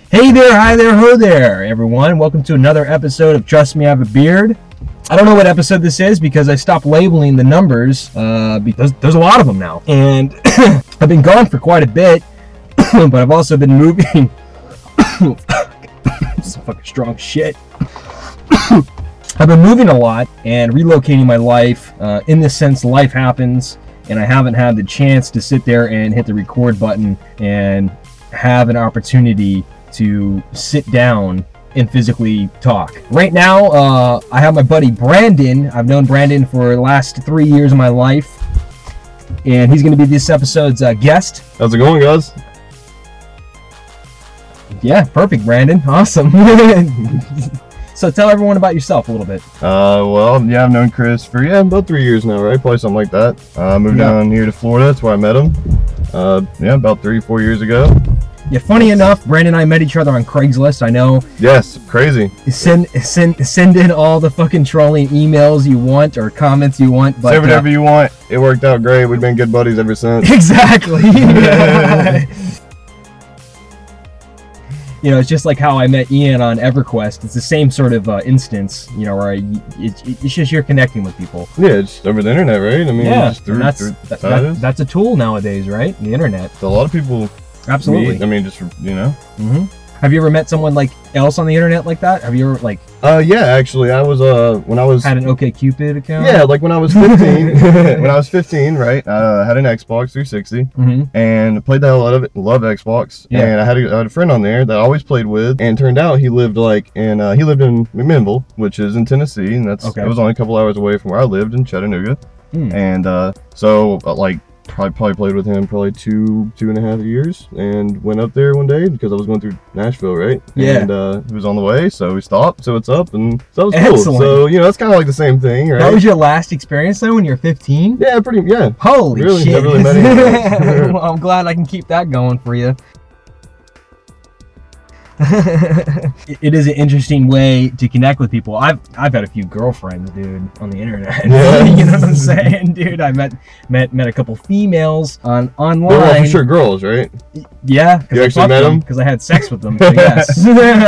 Hey there, hi there, ho there, everyone. Welcome to another episode of Trust Me, I Have a Beard. I don't know what episode this is because I stopped labeling the numbers because there's a lot of them now. And I've been gone for quite a bit, but I've also been moving. Some fucking strong shit. I've been moving a lot and relocating my life. In this sense, life happens, and I haven't had the chance to sit there and hit the record button and have an opportunity to sit down and physically talk. Right now, I have my buddy Brandon. I've known Brandon for the last 3 years of my life, and he's going to be this episode's guest. How's it going, guys? Yeah, perfect, Brandon. Awesome. So tell everyone about yourself a little bit. Well, yeah, I've known Chris for, about 3 years now, right? Probably something like that. Moved down here to Florida. That's where I met him. About 3-4 years ago. Yeah, funny enough, Brandon and I met each other on Craigslist. I know. Yes, crazy. Send in all the fucking trolling emails you want or comments you want. But say whatever you want. It worked out great. We've been good buddies ever since. Exactly. You know, it's just like how I met Ian on EverQuest. It's the same sort of instance, you know, where it's just you're connecting with people. Yeah, it's over the internet, right? I mean, yeah, just that's a tool nowadays, right? The internet. So a lot of people. Absolutely. Meet, I mean, just Mm-hmm. Have you ever met someone like else on the internet like that? Have you ever like? Yeah, actually, I was when I was had an OkCupid account. Yeah, like when I was 15. When I was 15, right? I had an Xbox 360 and played the hell out of it. Love Xbox. Yeah. And I had a friend on there that I always played with, and turned out he lived in McMinnville, which is in Tennessee, and it was only a couple hours away from where I lived in Chattanooga. And so probably played with him probably two and a half years, and went up there one day because I was going through Nashville, right? Yeah. And he was on the way, so we stopped. So what's up? And so that was Excellent. cool. So that's kind of like the same thing, right? That was your last experience though when you're 15? Yeah, pretty. Yeah. Holy shit! Never really met anyone. Well, I'm glad I can keep that going for you. It is an interesting way to connect with people. I've had a few girlfriends, dude, on the internet. Yeah. You know what I'm saying, dude? I met a couple females online. They're all for sure girls, right? Yeah. You actually met them? Because I had sex with them. So yes.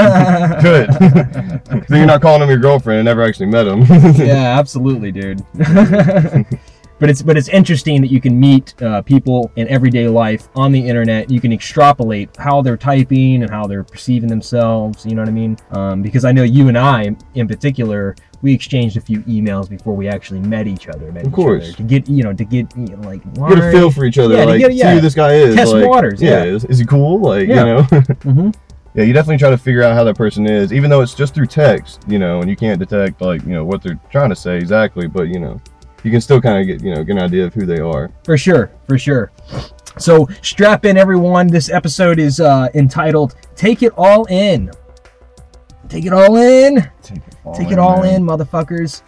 Good. So you're not calling them your girlfriend and never actually met them. Yeah, absolutely, dude. But it's interesting that you can meet people in everyday life on the internet. You can extrapolate how they're typing and how they're perceiving themselves. You know what I mean? Because I know you and I, in particular, we exchanged a few emails before we actually met each other. Of course. To get like get a feel for each other. Yeah, see who this guy is. Test waters. Yeah. Is he cool? Like you know. Yeah, you definitely try to figure out how that person is, even though it's just through text. And you can't detect what they're trying to say exactly, but you can still kind of get an idea of who they are. For sure. So strap in, everyone. This episode is entitled "Take It All In." Take it all in. Take it all in, motherfuckers.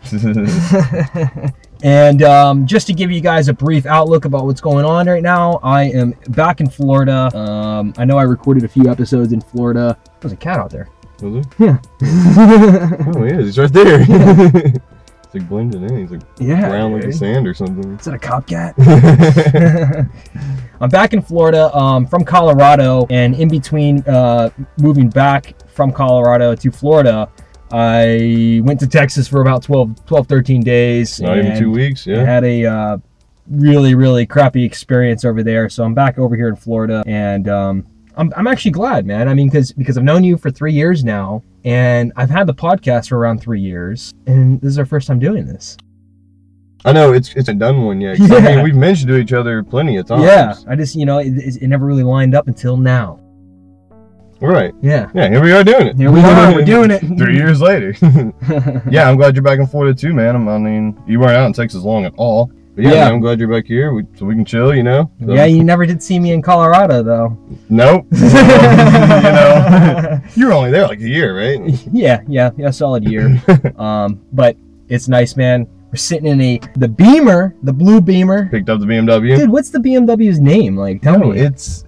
And just to give you guys a brief outlook about what's going on right now, I am back in Florida. I know I recorded a few episodes in Florida. There's a cat out there. Was there? Yeah. Oh, he is. He's right there. It's like blended in. He's like brown like the sand or something. Is that a cop cat? I'm back in Florida from Colorado, and in between moving back from Colorado to Florida, I went to Texas for about 13 days. Not even 2 weeks, yeah. I had a really, really crappy experience over there, so I'm back over here in Florida, and I'm actually glad, man. I mean, because I've known you for 3 years now, and I've had the podcast for around 3 years, and this is our first time doing this. I know, it's a done one yet. Yeah. I mean, we've mentioned to each other plenty of times. Yeah, I just, it never really lined up until now. Right. Yeah. Yeah, here we are doing it. Here we are, we're doing it. 3 years later. Yeah, I'm glad you're back in Florida too, man. I mean, you weren't out in Texas long at all. But yeah, man, I'm glad you're back here so we can chill, So. Yeah, you never did see me in Colorado, though. Nope. You were only there like a year, right? Yeah, solid year. But it's nice, man. We're sitting in the Beamer, the blue Beamer. Picked up the BMW. Dude, what's the BMW's name? Like, tell me. It's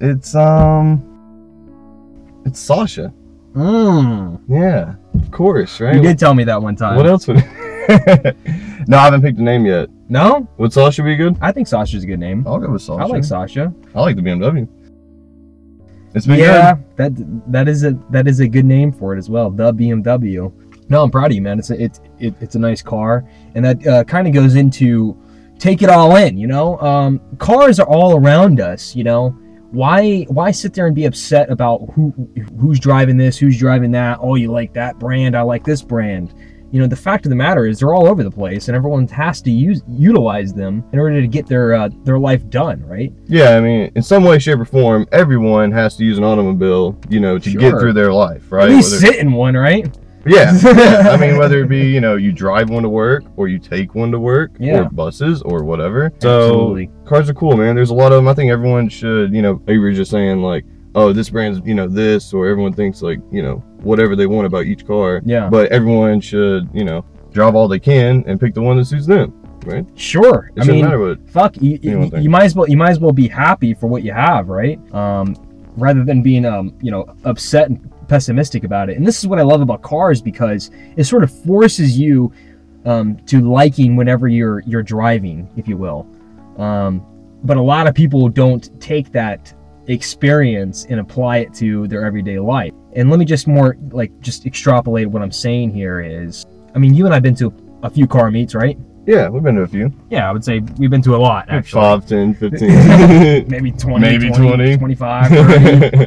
Sasha. Yeah, of course, right? You did tell me that one time. What else would No, I haven't picked a name yet. No? Would Sasha be good? I think Sasha's a good name. I'll go with Sasha. I like Sasha. I like the BMW. It's been good. that is a good name for it as well. The BMW. No, I'm proud of you, man. It's a nice car, and that kind of goes into take it all in. You know, cars are all around us. You know, why sit there and be upset about who's driving this, who's driving that? Oh, you like that brand? I like this brand. You know, the fact of the matter is they're all over the place, and everyone has to utilize them in order to get their life done, right? Yeah, I mean, in some way, shape, or form, everyone has to use an automobile, you know, to get through their life, right? At least sit in one, right? Yeah, yeah. I mean, whether it be, you know, you drive one to work or you take one to work or buses or whatever. So absolutely. Cars are cool, man. There's a lot of them. I think everyone should, you know, you were just saying like, oh, this brand's, you know, this, or everyone thinks like, you know, whatever they want about each car. Yeah. But everyone should, you know, drive all they can and pick the one that suits them, right? Sure. It shouldn't matter what. Fuck, you might as well be happy for what you have, right? Rather than being you know, upset and pessimistic about it. And this is what I love about cars, because it sort of forces you to liking whenever you're driving, if you will. But a lot of people don't take that experience and apply it to their everyday life. And let me just extrapolate what I'm saying here is, I mean, you and I've been to a few car meets, right? Yeah, we've been to a few. Yeah, I would say we've been to a lot, actually. 5, 10, 15. Maybe 20, maybe 20. 25, 30.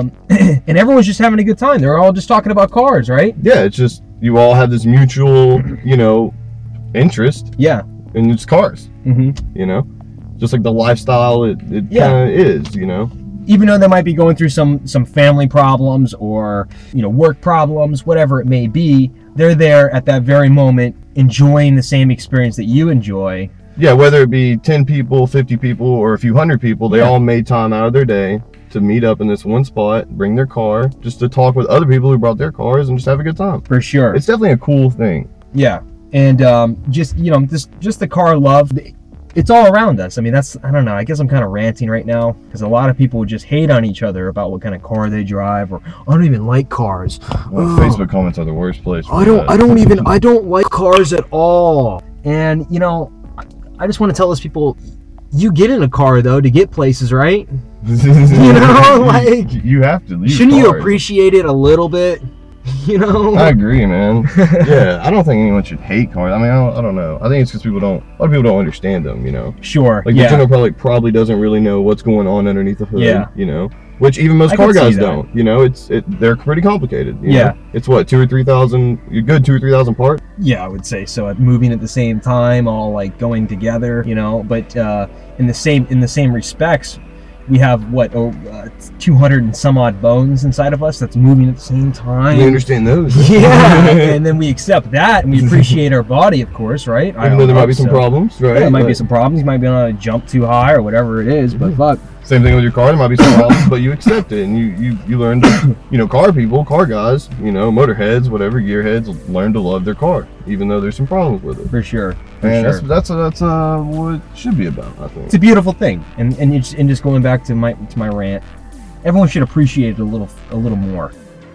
And everyone's just having a good time. They're all just talking about cars, right? Yeah, it's just, you all have this mutual, you know, interest. Yeah. And it's cars. Mm-hmm. You know? Just like the lifestyle it kind of is, you know? Even though they might be going through some family problems or, you know, work problems, whatever it may be, they're there at that very moment enjoying the same experience that you enjoy. Yeah, whether it be 10 people, 50 people, or a few hundred people, they all made time out of their day to meet up in this one spot, bring their car, just to talk with other people who brought their cars and just have a good time. For sure. It's definitely a cool thing. Yeah. And just, you know, just the car love, it's all around us. I mean, I don't know, I guess I'm kind of ranting right now, because a lot of people just hate on each other about what kind of car they drive, or I don't even like cars. Well, Facebook comments are the worst place. I don't like cars at all. And, you know, I just want to tell those people, you get in a car though to get places, right? You know, like, you have to leave. Shouldn't you appreciate it a little bit? You know? I agree, man. Yeah, I don't think anyone should hate cars. I mean, I don't know. I think it's because a lot of people don't understand them, you know? Sure, like, the general public probably doesn't really know what's going on underneath the hood, you know? Which even most car guys don't, you know? They're pretty complicated, you know? It's what, 2,000 or 3,000, you're good 2,000 or 3,000 parts? Yeah, I would say so. Moving at the same time, all like going together, you know? But in the same respects, we have what, 200 and some odd bones inside of us that's moving at the same time. We understand those. Yeah, and then we accept that, and we appreciate our body, of course, right? Even though there might be some problems, right? Yeah, there might be some problems. You might be on a jump too high or whatever it is, but fuck. Same thing with your car. There might be some problems, but you accept it, and you learn to, you know, car guys, you know, motorheads, whatever, gearheads, learn to love their car, even though there's some problems with it. For sure. And that's what it should be about, I think. It's a beautiful thing, and just going back to my rant, everyone should appreciate it a little more,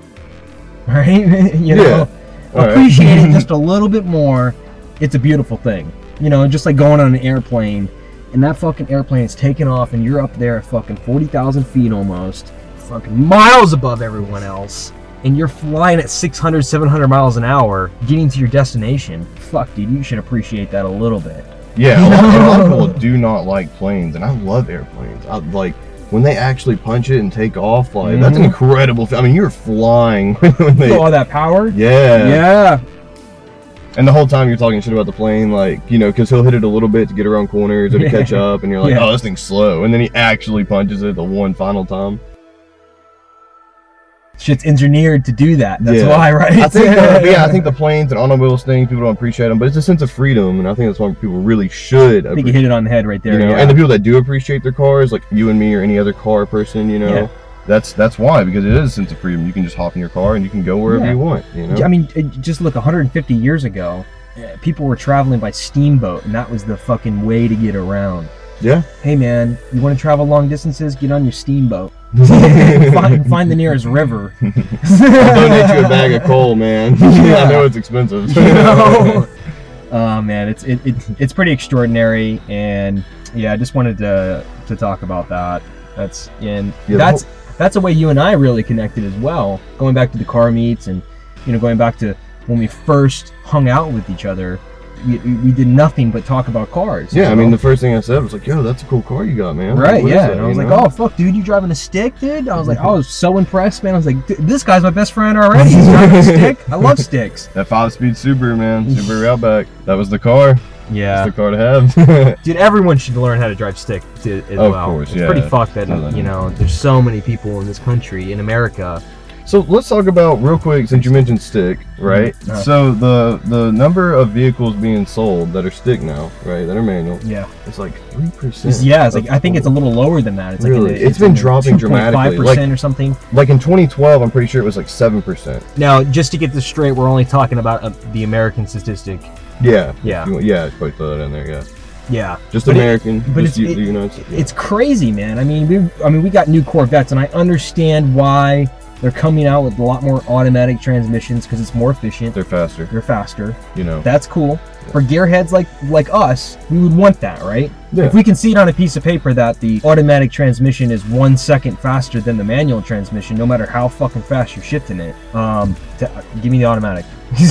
right? You know, appreciate it just a little bit more. It's a beautiful thing, you know, just like going on an airplane. And that fucking airplane is taking off, and you're up there at fucking 40,000 feet almost, fucking miles above everyone else, and you're flying at 600, 700 miles an hour, getting to your destination. Fuck, dude, you should appreciate that a little bit. Yeah, a lot of people do not like planes, and I love airplanes. I like when they actually punch it and take off. Like that's an incredible. I mean, you're flying when they all that power. Yeah. Yeah. And the whole time you're talking shit about the plane, like, you know, because he'll hit it a little bit to get around corners or to catch up, and you're like, oh, this thing's slow. And then he actually punches it the one final time. Shit's engineered to do that. That's why, right? I think, I think the planes and automobiles thing, people don't appreciate them, but it's a sense of freedom, and I think that's why people really should. I think you hit it on the head right there. You know? And the people that do appreciate their cars, like you and me or any other car person, you know. That's why, because it is a sense of freedom. You can just hop in your car and you can go wherever you want, you know? I mean, just look, 150 years ago, people were traveling by steamboat, and that was the fucking way to get around. Yeah. Hey, man, you want to travel long distances? Get on your steamboat. find the nearest river. I'll donate you a bag of coal, man. I know it's expensive. You know? Oh, man, it's pretty extraordinary, and yeah, I just wanted to talk about that. that's a way you and I really connected as well. Going back to the car meets and, going back to when we first hung out with each other, we did nothing but talk about cars. Yeah, I mean, the first thing I said was like, yo, that's a cool car you got, man. Right, yeah. And I was like, oh, fuck, dude, you driving a stick, dude? I was like, I was so impressed, man. I was like, this guy's my best friend already. He's driving a stick. I love sticks. That 5-speed Subaru, man. Subaru Outback. That was the car. Yeah. That's the car to have. Dude, everyone should learn how to drive stick as well. Of course, yeah. It's pretty fucked that, there's so many people in this country, in America. So let's talk about, real quick, since you mentioned stick, right? So the number of vehicles being sold that are stick now, right, that are manual, it's like 3%. Yeah, it's like, I think it's a little lower than that. It's really? Like it's been dropping dramatically. 5% or something. Like in 2012, I'm pretty sure it was like 7%. Now, just to get this straight, we're only talking about the American statistic. Yeah. Yeah. Yeah, put that in there, yeah. Yeah, just American, but just the United States. It's crazy, man. I mean, we got new Corvettes, and I understand why they're coming out with a lot more automatic transmissions because it's more efficient. They're faster. That's cool. Yeah. For gearheads like us, we would want that, right? Yeah. If we can see it on a piece of paper that the automatic transmission is 1 second faster than the manual transmission, no matter how fucking fast you're shifting it, give me the automatic.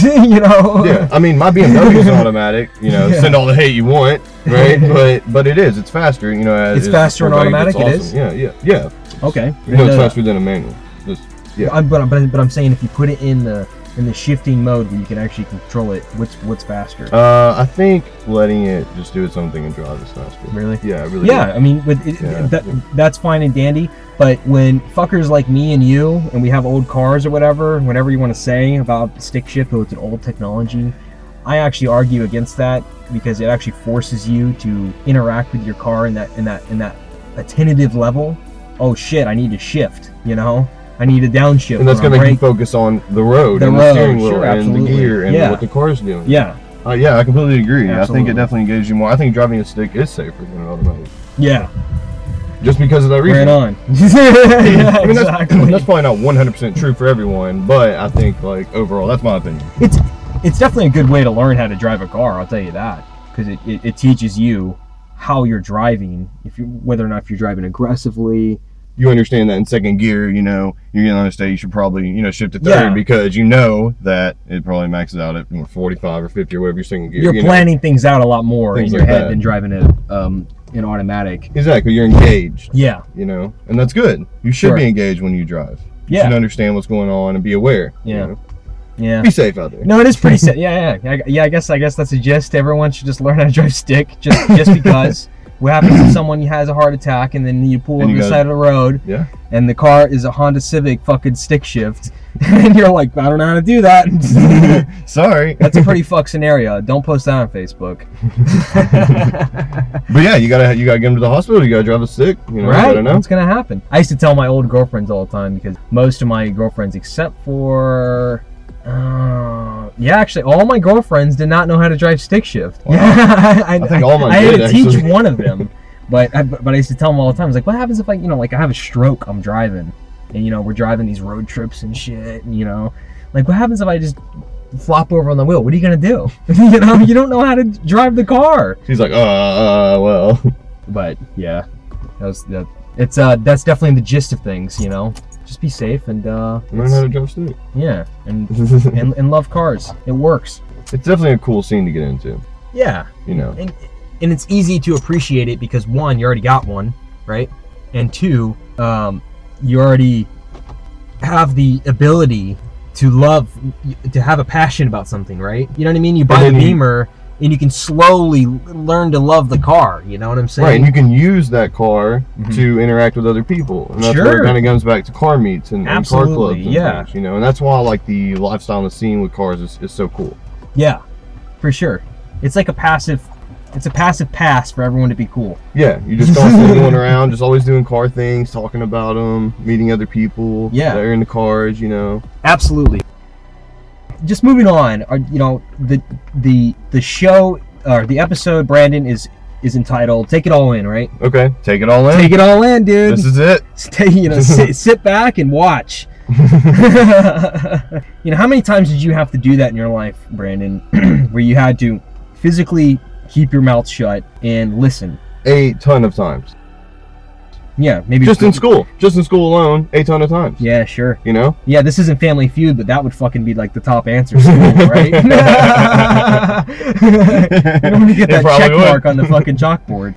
Yeah, I mean, my BMW is automatic. Send all the hate you want, right? but it is. It's faster. It's faster in automatic. Awesome. It is. Yeah. Okay. It's faster than a manual. But I'm saying if you put it in the shifting mode where you can actually control it, what's faster? I think letting it just do its own thing and drive is faster. Really? Yeah, really. Yeah, I mean, that's fine and dandy. But when fuckers like me and you, and we have old cars or whatever, whatever you want to say about stick shift, though it's an old technology, I actually argue against that because it actually forces you to interact with your car in that attentive level. Oh shit, I need to shift. I need a downshift. And that's going to make you focus on the road and the steering wheel and the gear and what the car's doing. Yeah. Yeah, I completely agree. Absolutely. I think it definitely engages you more. I think driving a stick is safer than an automatic. Yeah. Just because of that reason. Right on. Yeah, I mean, that's probably not 100% true for everyone, but I think, like, overall, that's my opinion. It's definitely a good way to learn how to drive a car, I'll tell you that. Because it teaches you how you're driving, whether or not you're driving aggressively. You understand that in second gear, you're getting on a state, you should probably, shift to third because you know that it probably maxes out at 45 or 50 or whatever your second gear. You're planning things out a lot more in your head than driving an automatic. Exactly, you're engaged. Yeah. And that's good. You should be engaged when you drive. You should understand what's going on and be aware. Yeah. Yeah. Be safe out there. No, it is pretty safe. Yeah. I guess that's the gist. Everyone should just learn how to drive stick just because. What happens if someone has a heart attack and then you pull on the side of the road and the car is a Honda Civic fucking stick shift and you're like, I don't know how to do that. Sorry. That's a pretty fucked scenario. Don't post that on Facebook. But yeah, you gotta get them to the hospital. You gotta drive a stick. Right. You gotta know. What's gonna happen? I used to tell my old girlfriends all the time because most of my girlfriends, except for actually, all my girlfriends did not know how to drive stick shift. Wow. Yeah, I think all mine did, had to teach one of them, but I used to tell them all the time. I was like, what happens if I have a stroke? I'm driving, and we're driving these road trips and shit, and like what happens if I just flop over on the wheel? What are you gonna do? You don't know how to drive the car. She's like, well. But yeah, that's definitely the gist of things, Just be safe and learn how to drive stick. Yeah, and love cars. It works. It's definitely a cool scene to get into. Yeah. And it's easy to appreciate it because one, you already got one, right? And two, you already have the ability to have a passion about something, right? You know what I mean? You buy the Beamer and you can slowly learn to love the car. You know what I'm saying? Right, and you can use that car to interact with other people. And that's where it kind of comes back to car meets and car clubs and things, and that's why I like the lifestyle and the scene with cars is so cool. Yeah, for sure. It's like a passive pass for everyone to be cool. Yeah, you just constantly going around, just always doing car things, talking about them, meeting other people that are into cars, Absolutely. Just moving on, the show or the episode, Brandon, is entitled "Take It All In," right? Okay, take it all in. Take it all in, dude. This is it. Sit back and watch. How many times did you have to do that in your life, Brandon, where you had to physically keep your mouth shut and listen? A ton of times. Yeah, maybe just in school alone, a ton of times. Yeah, sure. You know? Yeah, this isn't Family Feud, but that would fucking be like the top answer school, right? You don't want to get that check mark on the fucking chalkboard.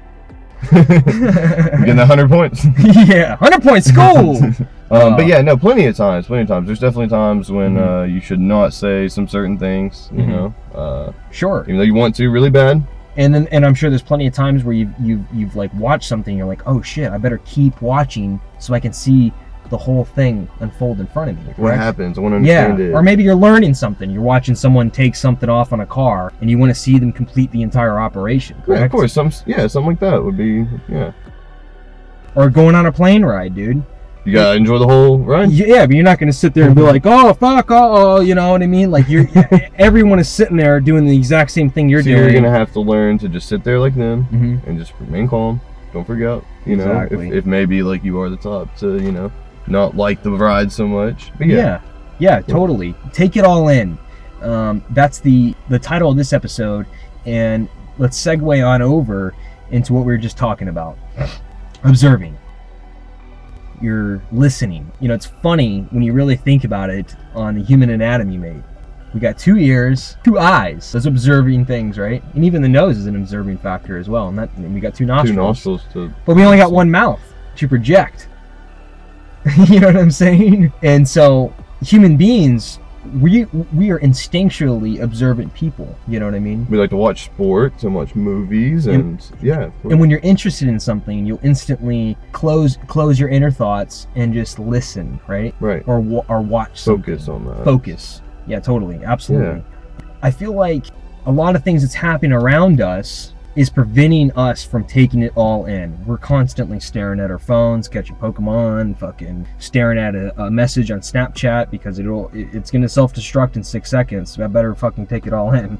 Getting 100 points. Yeah, 100 points school. But yeah, no, plenty of times. There's definitely times when you should not say some certain things. You know, sure. Even though you want to really bad. And I'm sure there's plenty of times where you've like watched something, you're like, oh shit, I better keep watching so I can see the whole thing unfold in front of me. Correct? What happens? I want to understand it. Or maybe you're learning something. You're watching someone take something off on a car, and you want to see them complete the entire operation. Correct? Yeah, of course. Something like that would be Or going on a plane ride, dude. You gotta enjoy the whole ride. Yeah, but you're not gonna sit there and be like, oh fuck, oh, you know what I mean? Like everyone is sitting there doing the exact same thing you're doing. You're gonna have to learn to just sit there like them and just remain calm. Don't forget, you know, if maybe like you are the top to, you know, not like the ride so much. But yeah, totally. Take it all in. That's the title of this episode, and let's segue on over into what we were just talking about. Observing. You're listening. You know, it's funny when you really think about it on the human anatomy, mate. We got 2 ears, 2 eyes. Those observing things, right? And even the nose is an observing factor as well. And we got 2 nostrils. But we only got 1 mouth to project. You know what I'm saying? And so human beings, we are instinctually observant people. You know what I mean? We like to watch sports and watch movies and And when you're interested in something, you'll instantly close your inner thoughts and just listen, right? Right. Or watch something. Focus on that. Focus. Yeah, totally. Absolutely. Yeah. I feel like a lot of things that's happening around us is preventing us from taking it all in. We're constantly staring at our phones, catching Pokemon, fucking staring at a message on Snapchat because it's gonna self-destruct in 6 seconds. So I better fucking take it all in.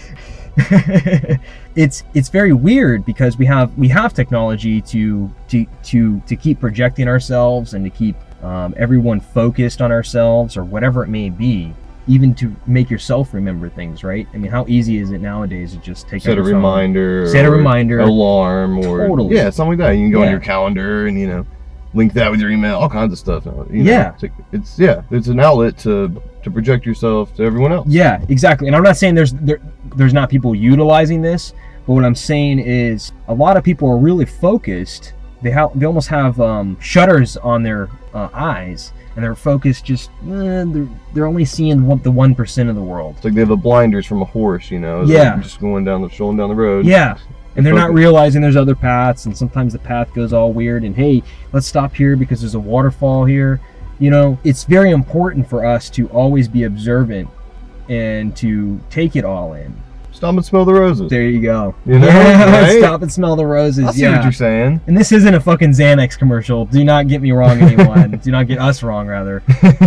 It's very weird because we have technology to keep projecting ourselves and to keep everyone focused on ourselves or whatever it may be. Even to make yourself remember things, right? I mean, how easy is it nowadays to just take set a reminder, alarm, or totally. Yeah, something like that. You can go on your calendar and, you know, link that with your email, all kinds of stuff. You know, it's an outlet to project yourself to everyone else. Yeah, exactly. And I'm not saying there's not people utilizing this, but what I'm saying is a lot of people are really focused. They almost have shutters on their eyes. And they're focused they're only seeing the 1% of the world. It's like they have the blinders from a horse, you know? Like just strolling down the road. Yeah. And they're not realizing there's other paths, and sometimes the path goes all weird, and hey, let's stop here because there's a waterfall here. You know, it's very important for us to always be observant and to take it all in. Stop and smell the roses. There you go. You know, right? Stop and smell the roses. I see what you're saying. And this isn't a fucking Xanax commercial. Do not get me wrong, anyone. Do not get us wrong, rather.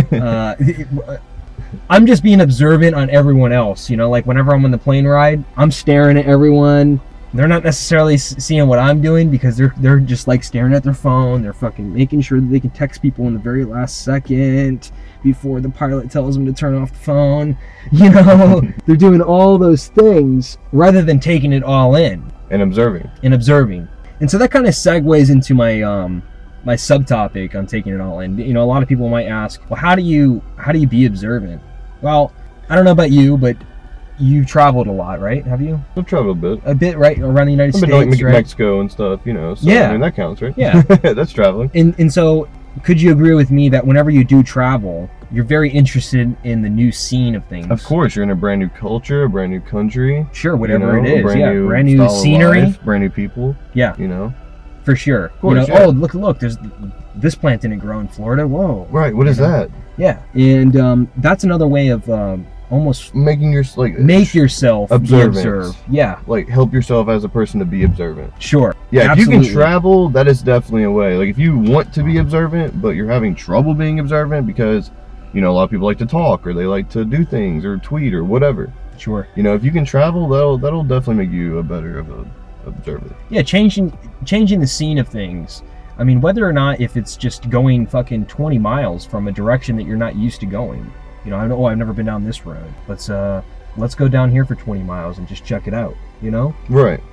I'm just being observant on everyone else. You know, like whenever I'm on the plane ride, I'm staring at everyone. They're not necessarily seeing what I'm doing because they're just like staring at their phone. They're fucking making sure that they can text people in the very last second before the pilot tells them to turn off the phone. You know, they're doing all those things rather than taking it all in. And observing. And so that kind of segues into my my subtopic on taking it all in. You know, a lot of people might ask, well, how do you be observant? Well, I don't know about you, but you've traveled a lot, right? Have you? I've traveled a bit, right? Around the United States, like Mexico and stuff, you know. So, yeah. I mean, that counts, right? Yeah. That's traveling. And so, could you agree with me that whenever you do travel, you're very interested in the new scene of things? Of course, you're in a brand new culture, a brand new country. Sure, whatever it is. Brand new scenery. Brand new people. Yeah. You know? For sure. Of course, you know, oh, look, there's this plant didn't grow in Florida. Whoa. Right, what is that? Yeah. And that's another way of almost make yourself observe. Yeah. Like help yourself as a person to be observant. Sure. Yeah, absolutely. If you can travel, that is definitely a way. Like if you want to be observant, but you're having trouble being observant because, you know, a lot of people like to talk or they like to do things or tweet or whatever. Sure. You know, if you can travel, that'll definitely make you a better observer. Yeah, changing the scene of things. I mean, whether or not if it's just going fucking 20 miles from a direction that you're not used to going. You know, I've never been down this road. Let's go down here for 20 miles and just check it out, you know? Right.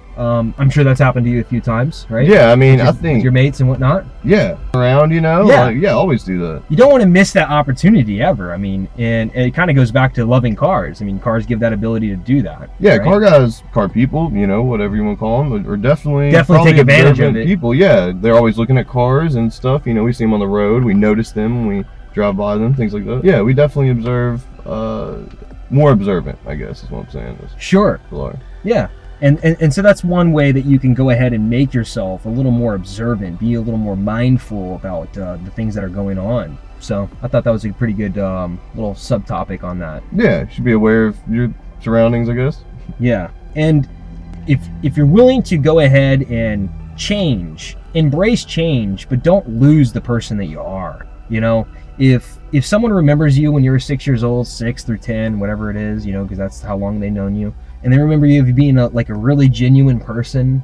I'm sure that's happened to you a few times, right? Yeah, I mean, I think with your mates and whatnot. Yeah, around, you know. Yeah, yeah, always do that. You don't want to miss that opportunity ever. I mean, and it kind of goes back to loving cars. I mean, cars give that ability to do that. Yeah, right? car guys, car people, you know, whatever you want to call them, are definitely take advantage of it. People, yeah, they're always looking at cars and stuff. You know, we see them on the road, we notice them, we drive by them, things like that. Yeah, we definitely observe. More observant, I guess, is what I'm saying. Sure. Yeah. And so that's one way that you can go ahead and make yourself a little more observant, be a little more mindful about the things that are going on. So I thought that was a pretty good little subtopic on that. Yeah, you should be aware of your surroundings, I guess. Yeah, and if you're willing to go ahead and change, embrace change, but don't lose the person that you are. You know, if someone remembers you when you were 6 years old, 6 through 10, whatever it is, you know, because that's how long they've known you, and they remember you as being a really genuine person,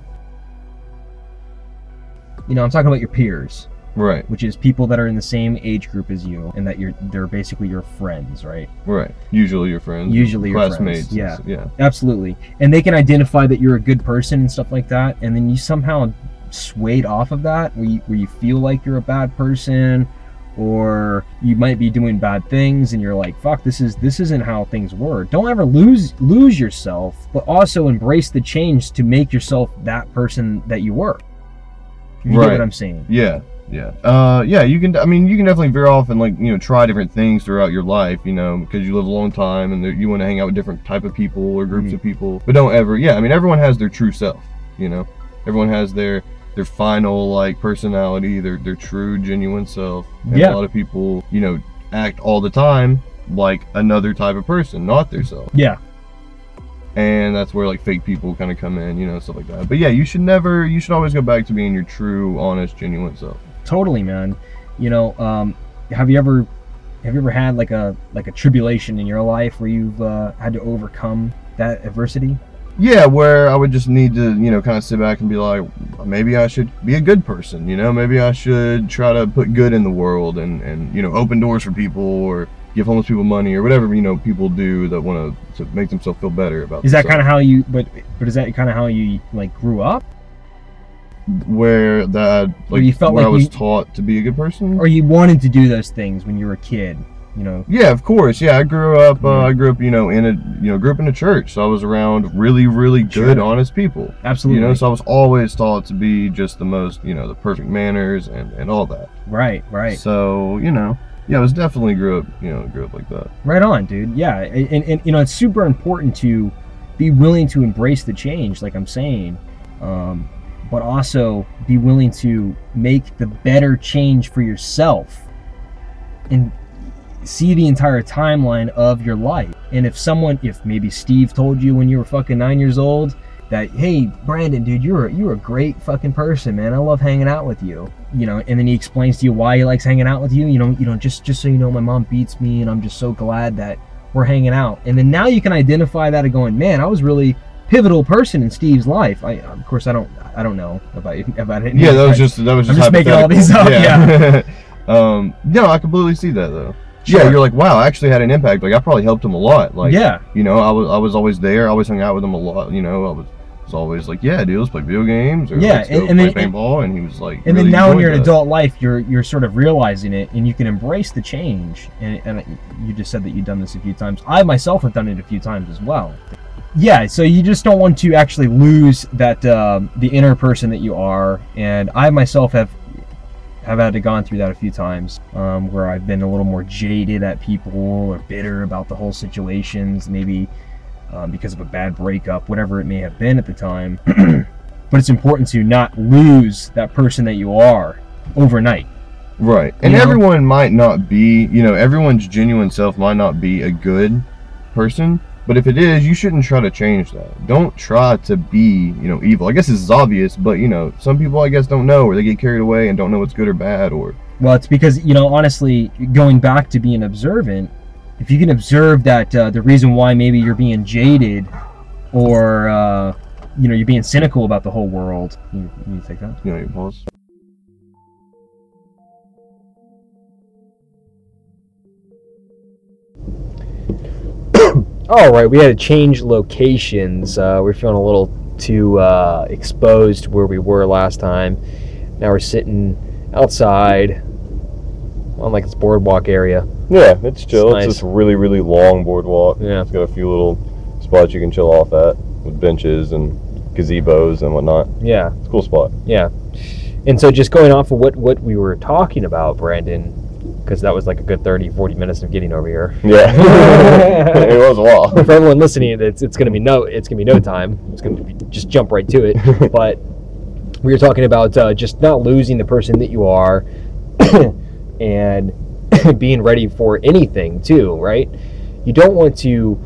you know, I'm talking about your peers, right? Which is people that are in the same age group as you, and that they're basically your friends, right? Right. Usually your friends. Usually your classmates. Friends. Yeah. Yeah. Absolutely. And they can identify that you're a good person and stuff like that, and then you somehow swayed off of that, where you feel like you're a bad person, or you might be doing bad things and you're like, fuck, this isn't how things were. Don't ever lose yourself, but also embrace the change to make yourself that person that you were. You get what I'm saying? Yeah. Yeah, you can definitely veer off and, like, you know, try different things throughout your life, you know, because you live a long time and you want to hang out with different type of people or groups of people. But don't ever, I mean, everyone has their true self, you know. Everyone has their final, like, personality, their true, genuine self. And a lot of people, you know, act all the time like another type of person, not their self. Yeah. And that's where, like, fake people kind of come in, you know, stuff like that. But yeah, you should always go back to being your true, honest, genuine self. Totally, man. You know, have you ever had like a tribulation in your life where you've had to overcome that adversity? Yeah, where I would just need to, you know, kind of sit back and be like, maybe I should be a good person, you know, maybe I should try to put good in the world and you know, open doors for people or give homeless people money or whatever, you know, people do that want to make themselves feel better about Is that kind of how you, but is that kind of how you, like, grew up? Where that, like, you felt where like I was taught to be a good person? Or you wanted to do those things when you were a kid? You know. Yeah, of course. Yeah, I grew up. You know, grew up in a church, so I was around really, really good, honest people. Absolutely. You know, so I was always taught to be just the most, you know, the perfect manners and all that. Right. So, you know, yeah, I was definitely grew up like that. Right on, dude. Yeah, and you know, it's super important to be willing to embrace the change, like I'm saying, but also be willing to make the better change for yourself and see the entire timeline of your life. And if maybe Steve told you when you were fucking 9 years old that, hey, Brandon, dude, you're a great fucking person, man. I love hanging out with you. You know, and then he explains to you why he likes hanging out with you. You know, just so you know, my mom beats me, and I'm just so glad that we're hanging out. And then now you can identify that and going, man, I was really pivotal person in Steve's life. Of course, I don't know about it. Yeah, that was just I'm just making all these up. Yeah. No, I completely see that though. Sure. Yeah, you're like, wow, I actually had an impact. Like, I probably helped him a lot. Like, yeah, you know, I was always there. I always hung out with him a lot. You know, I was always like, yeah, dude, let's play video games or let's go play paintball. And he was like, and really then now in your adult life, you're sort of realizing it, and you can embrace the change. And you just said that you've done this a few times. I myself have done it a few times as well. Yeah, so you just don't want to actually lose that the inner person that you are. And I myself have had to gone through that a few times, where I've been a little more jaded at people or bitter about the whole situations, maybe because of a bad breakup, whatever it may have been at the time. But it's important to not lose that person that you are overnight. Right. And everyone might not be, you know, everyone's genuine self might not be a good person. But if it is, you shouldn't try to change that. Don't try to be, you know, evil. I guess this is obvious, but, you know, some people, I guess, don't know, or they get carried away and don't know what's good or bad, or... Well, it's because, you know, honestly, going back to being observant, if you can observe that the reason why maybe you're being jaded or, you know, you're being cynical about the whole world... You take that? Yeah, you pause. All right, we had to change locations. We're feeling a little to Exposed, where we were last time. Now we're sitting outside on like this boardwalk area. Yeah, it's chill. Nice. It's this really, really long boardwalk. Yeah. It's got a few little spots you can chill off at with benches and gazebos and whatnot. Yeah. It's a cool spot. Yeah. And so just going off of what we were talking about, Brandon, because that was like a good 30, 40 minutes of getting over here. Yeah. It was a while. For everyone listening, it's gonna be no time. It's gonna be just jump right to it. But we were talking about just not losing the person that you are, and being ready for anything too, right? You don't want to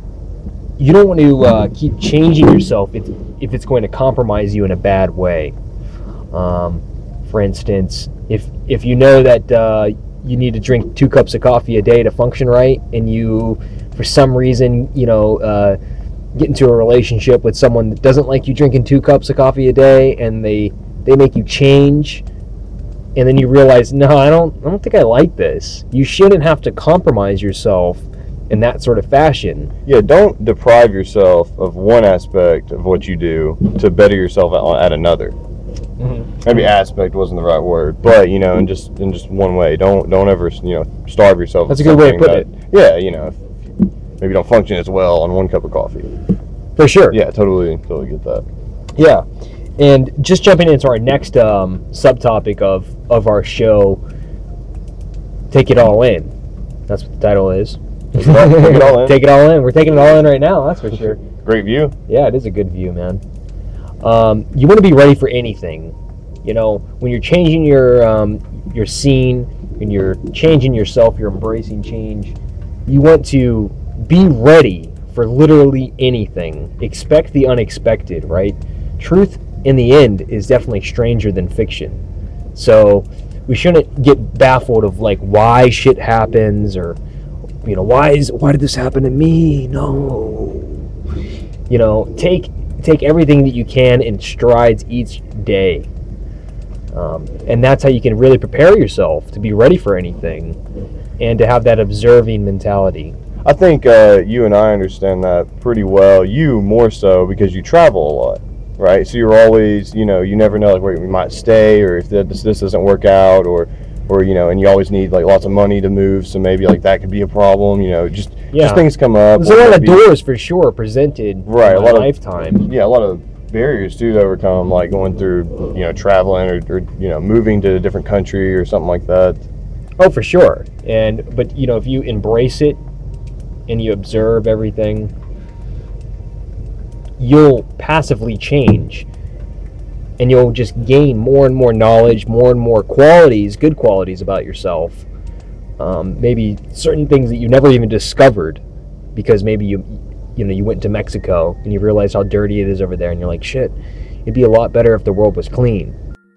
keep changing yourself if it's going to compromise you in a bad way. For instance, if you know that you need to drink 2 cups of coffee a day to function right, and you, for some reason, get into a relationship with someone that doesn't like you drinking 2 cups of coffee a day, and they make you change, and then you realize, no, I don't think I like this. You shouldn't have to compromise yourself in that sort of fashion. Yeah, don't deprive yourself of one aspect of what you do to better yourself at another. Mm-hmm. Maybe aspect wasn't the right word, but in just one way. Don't ever starve yourself. That's a good way to put it. Yeah, if maybe don't function as well on 1 cup of coffee. For sure. Yeah, totally get that. Yeah, and just jumping into our next subtopic of our show, Take It All In. That's what the title is. Take it all in. Take it all in. We're taking it all in right now. That's for sure. Great view. Yeah, it is a good view, man. You want to be ready for anything. When you're changing your scene, and you're changing yourself, you're embracing change. You want to be ready for literally anything. Expect the unexpected, right? Truth, in the end, is definitely stranger than fiction. So we shouldn't get baffled of like why shit happens, or why did this happen to me? No. Take everything that you can in strides each day. And that's how you can really prepare yourself to be ready for anything and to have that observing mentality. I think you and I understand that pretty well. You more so because you travel a lot, right? So you're always, you never know like where you might stay, or if this doesn't work out, or and you always need like lots of money to move, so maybe like that could be a problem. Just things come up. There's a lot of doors for sure presented right, in a lifetime. Yeah, a lot of barriers too to overcome, like going through traveling or moving to a different country or something like that. Oh, for sure. But if you embrace it and you observe everything, you'll passively change, and you'll just gain more and more knowledge, more and more qualities, good qualities about yourself. Maybe certain things that you never even discovered, because maybe you went to Mexico and you realized how dirty it is over there, and you're like, shit, it'd be a lot better if the world was clean.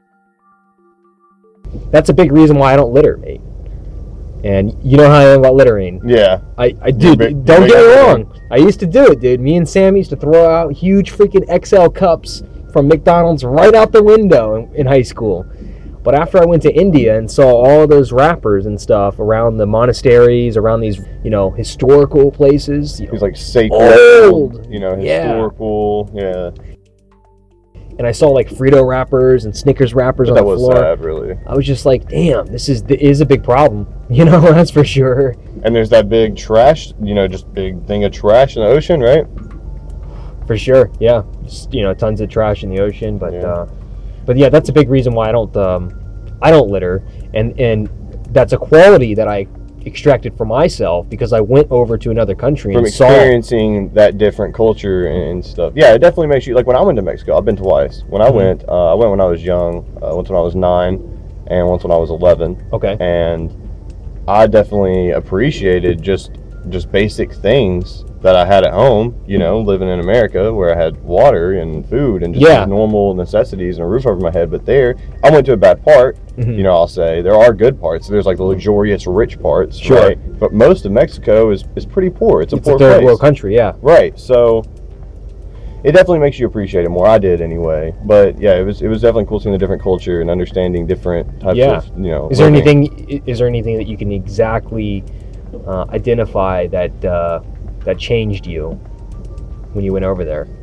That's a big reason why I don't litter, mate. And you know how I am about littering. Yeah. I don't get me wrong. I used to do it, dude. Me and Sam used to throw out huge freaking XL cups from McDonald's right out the window in high school. But after I went to India and saw all those wrappers and stuff around the monasteries, around these, historical places. These like sacred, old, historical, yeah. And I saw like Frito wrappers and Snickers wrappers on the floor. That was sad, really. I was just like, damn, this is a big problem. That's for sure. And there's that big trash, just big thing of trash in the ocean, right? For sure, yeah. Just, tons of trash in the ocean, but yeah, that's a big reason why I don't litter, and that's a quality that I extracted for myself because I went over to another country and saw experiencing that different culture and stuff. Yeah, it definitely makes you, like when I went to Mexico, I've been twice. When I went when I was young, once when I was 9 and once when I was 11. Okay. And I definitely appreciated just basic things that I had at home, living in America where I had water and food and just normal necessities and a roof over my head. But there, I went to a bad part, I'll say. There are good parts. There's like the luxurious, rich parts, sure. Right? But most of Mexico is pretty poor. It's a poor third place. world country, yeah. Right, so it definitely makes you appreciate it more. I did anyway. But yeah, it was definitely cool seeing the different culture and understanding different types of, Is there anything that you can exactly identify that changed you when you went over there?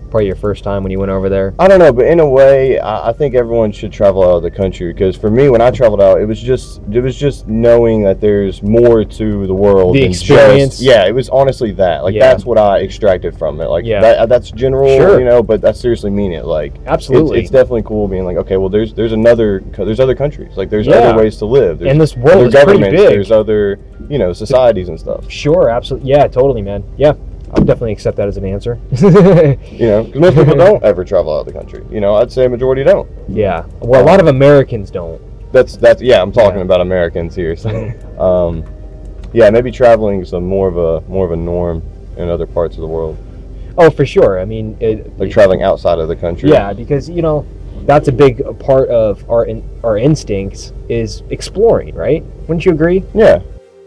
Probably your first time when you went over there. I don't know, but in a way, I think everyone should travel out of the country, because for me, when I traveled out, it was just knowing that there's more to the world. The experience. Yeah, it was honestly that. Like, that's what I extracted from it. Like, that's general, sure. you know, but I seriously mean it. Like, absolutely, it's definitely cool being like, okay, well, there's other countries. Like, there's other ways to live. There's and this world is pretty big. There's other, you know, societies and stuff. Sure, absolutely. Yeah, totally, man. Yeah. I would definitely accept that as an answer. You know, because most people don't ever travel out of the country. You know, I'd say a majority don't. Yeah. Well, a lot of Americans don't. That's yeah. I'm talking about Americans here. So, yeah, maybe traveling is more of a norm in other parts of the world. Oh, for sure. I mean, like traveling outside of the country. Yeah, because you know that's a big part of our instincts is exploring, right? Wouldn't you agree? Yeah.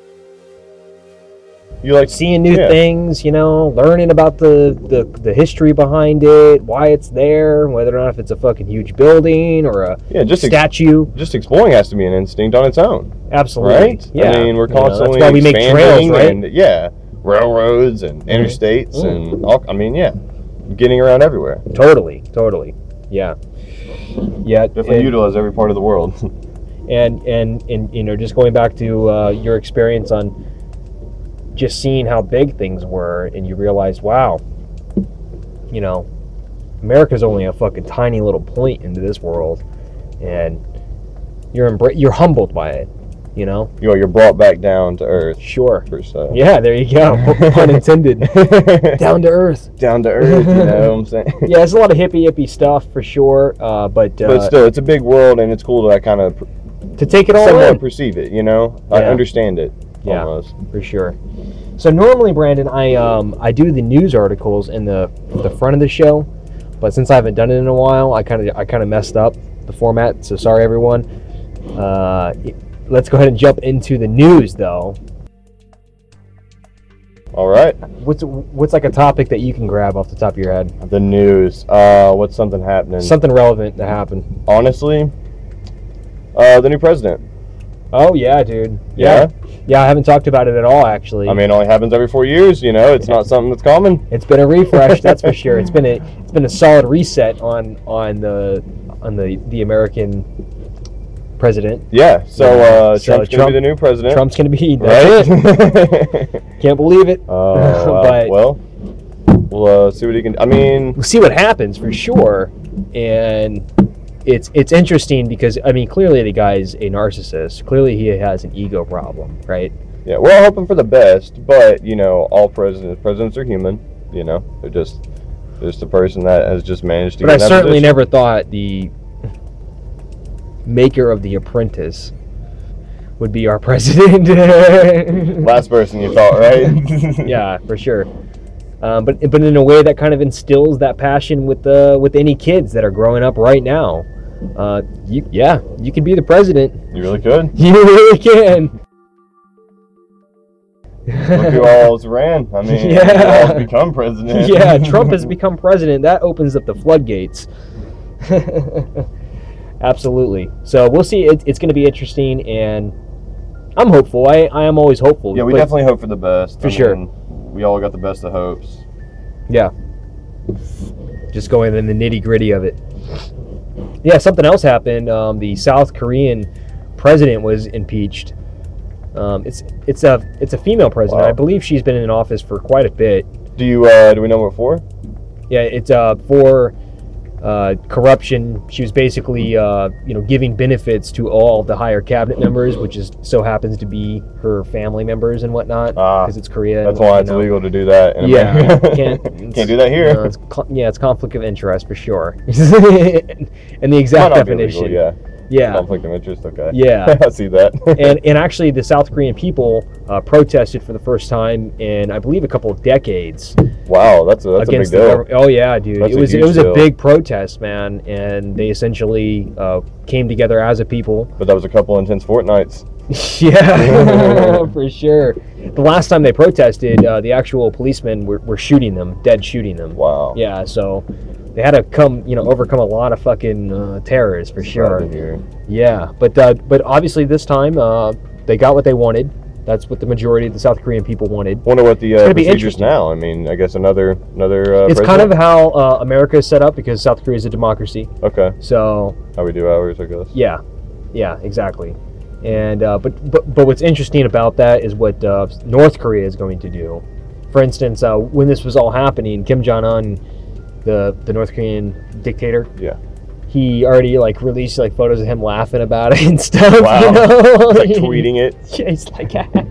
You like seeing new things, you know, learning about the history behind it, why it's there, whether or not if it's a fucking huge building or a just statue. Just exploring has to be an instinct on its own. Absolutely. Right? Yeah. I mean, we're constantly that's why we make trails, right? And, railroads and interstates and all, I mean, getting around everywhere. Totally. Yeah. Yeah. Definitely utilize every part of the world. and you know, just going back to your experience on just seeing how big things were, and you realize, wow, you know, America's only a fucking tiny little point into this world, and you're humbled by it, you know. You're brought back down to earth. Sure. Per se. Yeah, there you go. Pun intended. Down to earth. Down to earth. You know what I'm saying? Yeah, it's a lot of hippie stuff for sure, but still, it's a big world, and it's cool to kind of to take it all somewhat in. Perceive it. You know, I understand it. Yeah, almost. For sure. So normally, Brandon, I do the news articles in the front of the show, but since I haven't done it in a while, I kind of messed up the format. So sorry, everyone. Let's go ahead and jump into the news, though. All right. What's like a topic that you can grab off the top of your head? The news. What's something happening? Something relevant that happened. Honestly, the new president. Oh yeah, dude. Yeah, I haven't talked about it at all, actually. I mean, it only happens every 4 years. You know, it's not something that's common. It's been a refresh, that's for sure. It's been a solid reset on the American president. Yeah. So Trump's gonna be the new president. Trump's gonna be right. Can't believe it. But well, we'll see what he can. I mean, we'll see what happens for sure, and. It's interesting because, I mean, clearly the guy's a narcissist. Clearly he has an ego problem, right? Yeah, we're all hoping for the best, but, you know, all presidents are human, you know? They're just a person that has just managed to get in that But I certainly position. never thought the maker of The Apprentice would be our president. Last person you thought, right? Yeah, for sure. But in a way that kind of instills that passion with any kids that are growing up right now. You could be the president. You really could. You really can. Look who all's ran. I mean, who all's become president. Yeah, Trump has become president. That opens up the floodgates. Absolutely. So we'll see. It's going to be interesting, and I'm hopeful. I am always hopeful. Yeah, we definitely hope for the best. For sure. We all got the best of hopes. Yeah. Just going in the nitty-gritty of it. Yeah, something else happened. The South Korean president was impeached. It's a female president. Wow. I believe she's been in office for quite a bit. Do we know what for? Yeah, it's for corruption. She was basically giving benefits to all of the higher cabinet members, which so happens to be her family members and whatnot, because it's Korea. That's why it's illegal to do that. Can't do that here. No, it's conflict of interest for sure. And the exact definition. Illegal, yeah. Conflict of interest. Okay. Yeah. I see that. and actually, the South Korean people protested for the first time in, I believe, a couple of decades. Wow, that's a big deal. Oh yeah, dude. It was a big protest, man, and they essentially came together as a people. But that was a couple intense fortnights. Yeah, for sure. The last time they protested, the actual policemen were shooting them, dead shooting them. Wow. Yeah, so they had to overcome a lot of fucking terrors for sure. Here. Yeah, but obviously this time they got what they wanted, That's what the majority of the South Korean people wanted. Wonder what the procedures now. I mean, I guess another. It's president? kind of how America is set up because South Korea is a democracy. Okay. So how we do ours, I guess. Yeah, exactly. And but what's interesting about that is what North Korea is going to do. For instance, when this was all happening, Kim Jong-un, the North Korean dictator. Yeah. He already like released like photos of him laughing about it and stuff. Wow. You know? Like tweeting it. Yeah, he's like,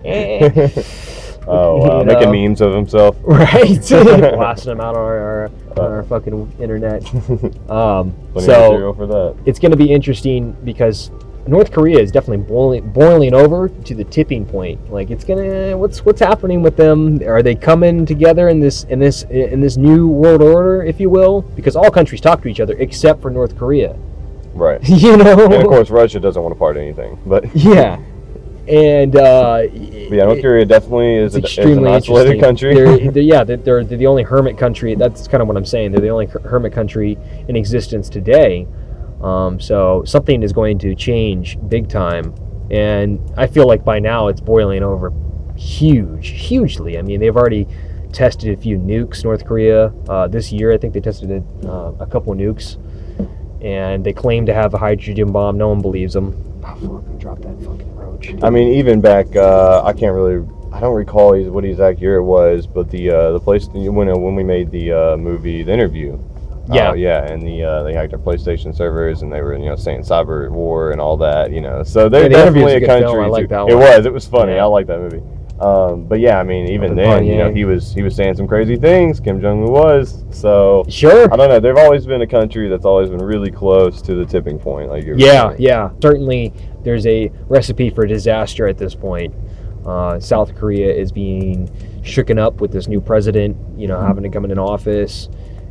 oh wow, making memes of himself. Right. Blasting them out on our fucking internet. Plenty of So material for that. it's going to be interesting because North Korea is definitely boiling over to the tipping point. Like it's gonna, what's happening with them? Are they coming together in this new world order, if you will? Because all countries talk to each other except for North Korea. Right. You know. And of course, Russia doesn't want to part anything, but yeah. And but yeah, North Korea definitely is an isolated country. They're the only hermit country. That's kind of what I'm saying. They're the only hermit country in existence today. So something is going to change big time, and I feel like by now it's boiling over hugely. I mean, they've already tested a few nukes, North Korea. This year, I think they tested a couple nukes, and they claim to have a hydrogen bomb. No one believes them. Oh, fuck, I dropped that fucking roach. I mean, even back, I don't recall what exact year it was, but the place when we made the movie, The Interview. Yeah, and they hacked our PlayStation servers, and they were saying cyber war and all that, So they're The definitely Interview's a country. film. I like that one. one. It was funny. Yeah. I like that movie. But yeah, I mean, even then, he was saying some crazy things. Kim Jong-un was. So sure. I don't know. They've always been a country that's always been really close to the tipping point. Like Yeah. Certainly, there's a recipe for disaster at this point. South Korea is being shooken up with this new president, having to come in office.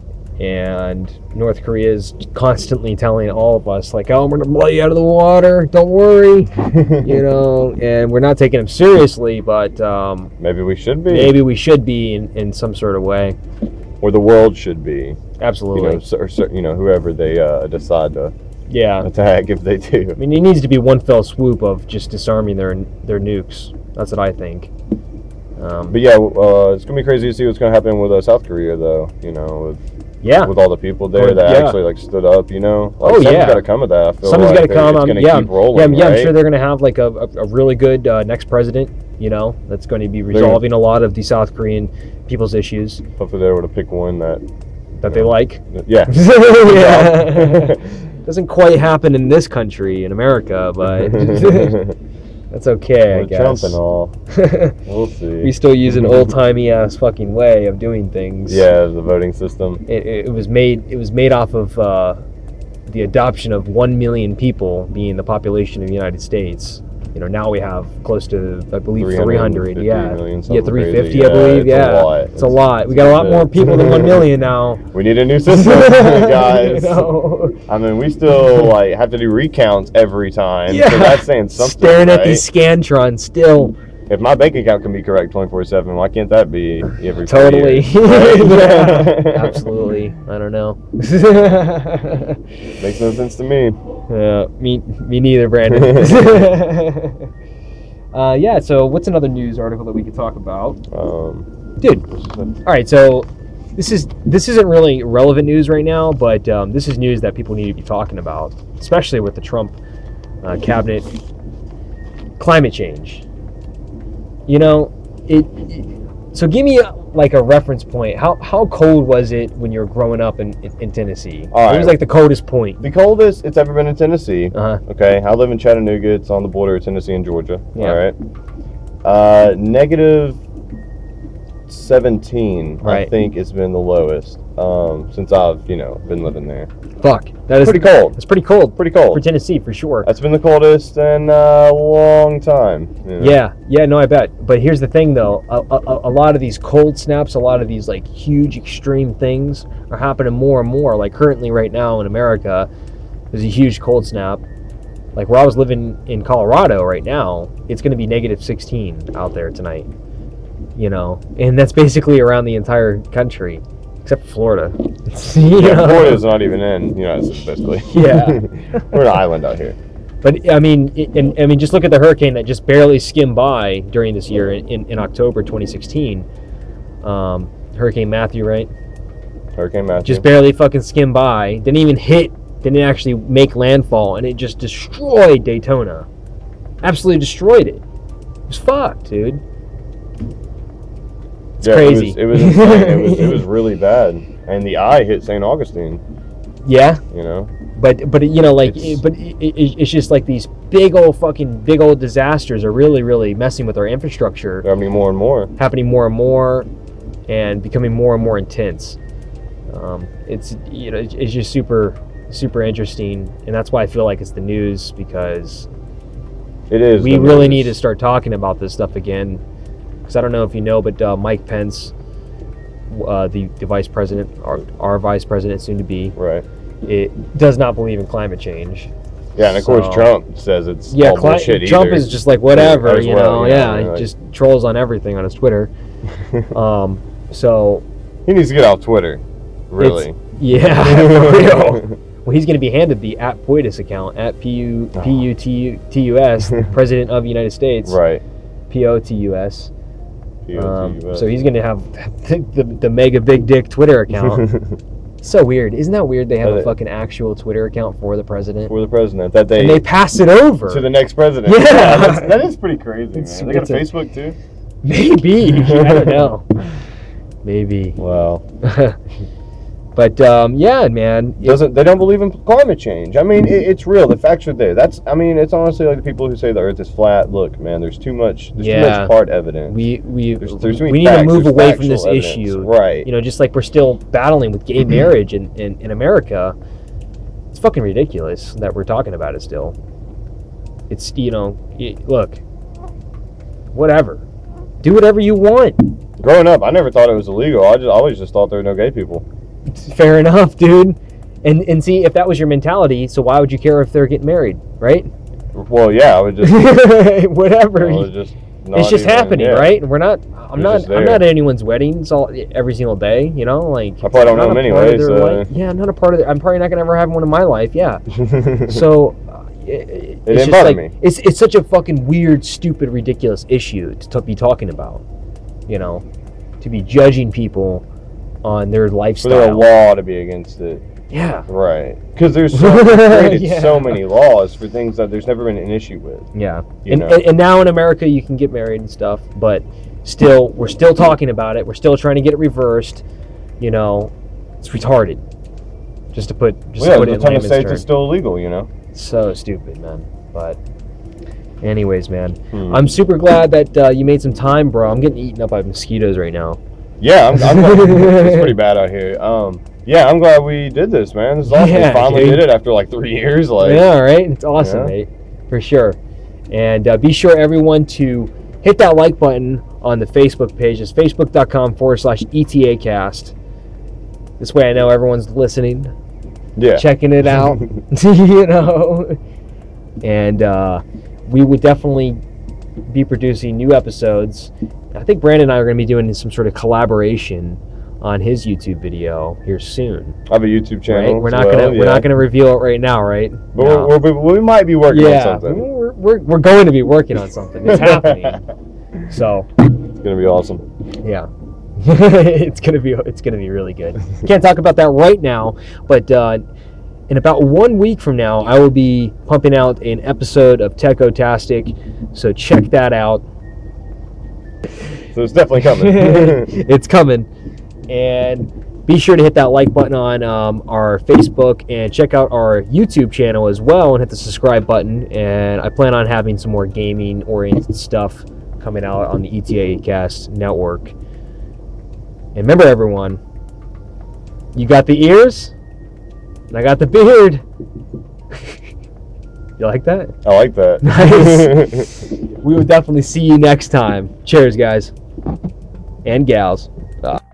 And North Korea is constantly telling all of us, like, oh, I'm going to blow you out of the water. Don't worry. And we're not taking them seriously, but maybe we should be. Maybe we should be in some sort of way. Or the world should be. Absolutely. Whoever they decide to attack, if they do. I mean, it needs to be one fell swoop of just disarming their nukes. That's what I think. But yeah, it's going to be crazy to see what's going to happen with South Korea, though, with all the people there that actually stood up, something's got to come of that. I feel something's got to come. It's going to keep rolling. I'm sure they're going to have like a really good next president. That's going to be resolving a lot of the South Korean people's issues. Hopefully, they're able to pick one that they like. Yeah. Doesn't quite happen in this country, in America, but. That's okay, I guess. Trump and all. We'll see. We still use an old-timey ass fucking way of doing things. Yeah, the voting system. It was made off of the adoption of 1 million people being the population of the United States. Now we have close to, I believe, 300. Yeah, 350. Crazy. I believe. It's a lot. We got a lot more people than 1 million now. We need a new system, guys. I mean, we still have to do recounts every time. Yeah, so that's saying something. Staring at these Scantrons still. If my bank account can be correct 24/7, why can't that be every 4 totally? Years, right? Yeah, absolutely. I don't know. Makes no sense to me. Me neither, Brandon. So what's another news article that we could talk about? Dude, all right, so this isn't really relevant news right now, but this is news that people need to be talking about, especially with the Trump cabinet. Climate change. So give me a reference point. How cold was it when you were growing up in Tennessee? It was like the coldest point. The coldest it's ever been in Tennessee. Okay, I live in Chattanooga. It's on the border of Tennessee and Georgia. Yeah. All right. Negative 17. Right. I think it's been the lowest since I've been living there. Fuck, that is pretty cold. It's pretty cold. Pretty cold for Tennessee, for sure. That's been the coldest in a long time. Yeah, no, I bet. But here's the thing, though. A lot of these cold snaps, a lot of these huge extreme things are happening more and more. Like currently, right now in America, there's a huge cold snap. Like where I was living in Colorado right now, it's going to be negative 16 out there tonight. And that's basically around the entire country. Except Florida. Florida's not even in the United States, basically. Yeah. We're an island out here. But I mean, just look at the hurricane that just barely skimmed by during this year in October 2016. Hurricane Matthew, right? Hurricane Matthew. Just barely fucking skimmed by. Didn't even hit. Didn't actually make landfall, and it just destroyed Daytona. Absolutely destroyed it. It was fucked, dude. It's crazy. It was insane. it was really bad, and the eye hit St. Augustine. Yeah. You know. But you know, like, it's just like these big old disasters are really messing with our infrastructure. They're happening more and more. And becoming more and more intense. It's it's just super interesting, and that's why I feel like it's the news, because it is. We really need to start talking about this stuff again. Because I don't know if you know, but Mike Pence, the vice president, our vice president soon to be, right, it does not believe in climate change. Yeah, and of course Trump says it's all bullshit. Trump is just like whatever, he just trolls on everything on his Twitter. So he needs to get off Twitter, really. Yeah, for real. Well, he's going to be handed the @Poitus account, @PUTUS, President of the United States. Right. POTUS. So he's going to have the mega big dick Twitter account. So weird. Isn't that weird? They have a fucking actual Twitter account for the president. For the president. And they pass it over. To the next president. Yeah. That is pretty crazy, man. They got a Facebook, too? Maybe. I don't know. Maybe. Wow. But yeah, man. They don't believe in climate change. I mean, it's real. The facts are there. It's honestly like the people who say the Earth is flat. Look, man, there's too much hard evidence. We there's need to move away from this issue, right? Just like we're still battling with gay marriage in America. It's fucking ridiculous that we're talking about it still. It's look, whatever, do whatever you want. Growing up, I never thought it was illegal. I always just thought there were no gay people. Fair enough, dude. And see, if that was your mentality, so why would you care if they're getting married, right? Well, yeah, I would just whatever. It's just happening, right? I'm not at anyone's weddings every single day, like I probably don't know them anyway. So. Yeah, I'm not a part of it. I'm probably not gonna ever have one in my life. Yeah. So it it's didn't just bother me. It's such a fucking weird, stupid, ridiculous issue to be talking about. To be judging people on their lifestyle. For there a law to be against it. Yeah. Right. Because there's created so many laws for things that there's never been an issue with. Yeah. And now in America you can get married and stuff, but still, we're still talking about it. We're still trying to get it reversed. It's retarded. Just to put it in layman's ton of states it's still illegal. So stupid, man. But anyways, man, I'm super glad that you made some time, bro. I'm getting eaten up by mosquitoes right now. Yeah, I'm it's pretty bad out here. Yeah, I'm glad we did this, man. This is awesome. We finally did it after like 3 years. Yeah, right? It's awesome, mate. For sure. And be sure, everyone, to hit that like button on the Facebook page. It's facebook.com/ETAcast. This way I know everyone's listening. Yeah. Checking it out. And we would definitely be producing new episodes. I think Brandon and I are going to be doing some sort of collaboration on his YouTube video here soon. I have a YouTube channel. Right? We're not gonna reveal it right now, right? But we might be working on something. We're going to be working on something. It's happening. So it's gonna be awesome. Yeah. it's gonna be really good. Can't talk about that right now, but in about 1 week from now, I will be pumping out an episode of Techotastic. So check that out. So it's definitely coming. It's coming. And be sure to hit that like button on our Facebook and check out our YouTube channel as well and hit the subscribe button. And I plan on having some more gaming-oriented stuff coming out on the ETAcast network. And remember, everyone, you got the ears, and I got the beard. You like that? I like that. Nice. We will definitely see you next time. Cheers, guys. And gals.